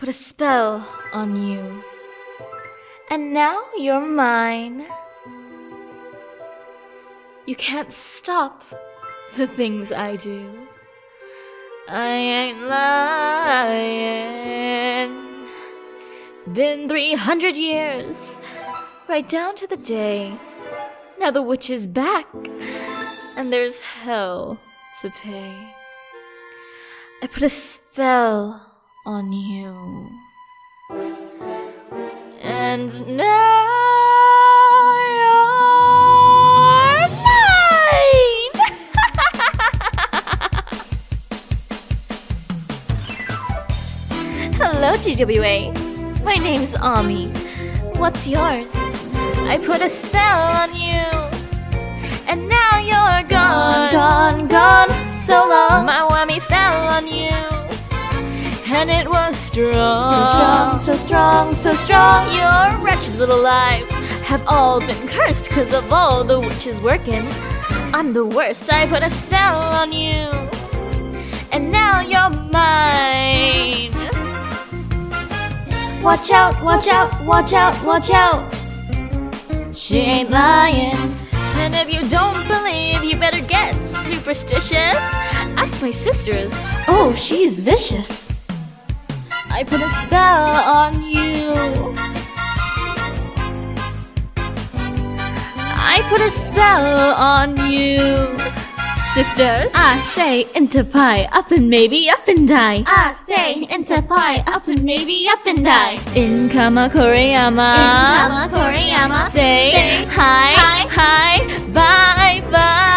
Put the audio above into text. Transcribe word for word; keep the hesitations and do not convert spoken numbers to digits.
put a spell on you, and now you're mine. You can't stop the things I do. I ain't lying. Been three hundred years, right down to the day. Now the witch is back, and there's hell to pay. I put a spell on you, and now you're mine. Hello, G W A. My name's Ami. What's yours? I put a spell on you, and now you're gone, gone, gone. So long, my whammy fell on you, and it was strong, so strong, so strong, so strong. Your wretched little lives have all been cursed 'cause of all the witches working. I'm the worst. I put a spell on you, and now you're mine. Watch out, watch out, watch out, watch out. She ain't lying. And if you don't believe, you better get superstitious. Ask my sisters. Oh, she's vicious. I put a spell on you. I put a spell on you. Sisters, I say into pie, up and maybe up and die. I say into pie, up and maybe up and die. In Kama Koriyama, in Kama Koriyama, say, say hi, hi, hi, bye, bye.